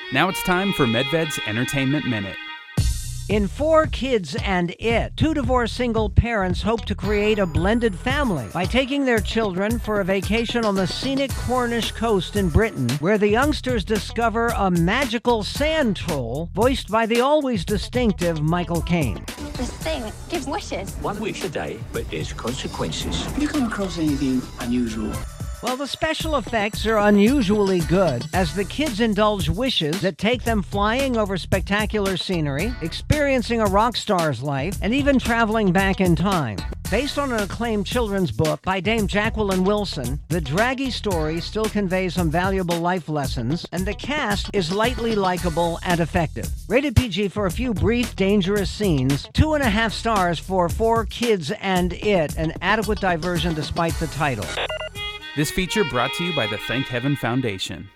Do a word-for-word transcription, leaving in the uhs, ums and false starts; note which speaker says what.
Speaker 1: Now it's time for MedVed's Entertainment Minute.
Speaker 2: In Four Kids and It, two divorced single parents hope to create a blended family by taking their children for a vacation on the scenic Cornish coast in Britain, where the youngsters discover a magical sand troll voiced by the always distinctive Michael Caine.
Speaker 3: This thing gives wishes.
Speaker 4: One wish a day, but there's consequences.
Speaker 5: Have you come across anything unusual?
Speaker 2: Well, the special effects are unusually good as the kids indulge wishes that take them flying over spectacular scenery, experiencing a rock star's life, and even traveling back in time. Based on an acclaimed children's book by Dame Jacqueline Wilson, the draggy story still conveys some valuable life lessons, and the cast is lightly likable and effective. Rated P G for a few brief, dangerous scenes, two and a half stars for Four Kids and It, an adequate diversion despite the title.
Speaker 1: This feature brought to you by the Thank Heaven Foundation.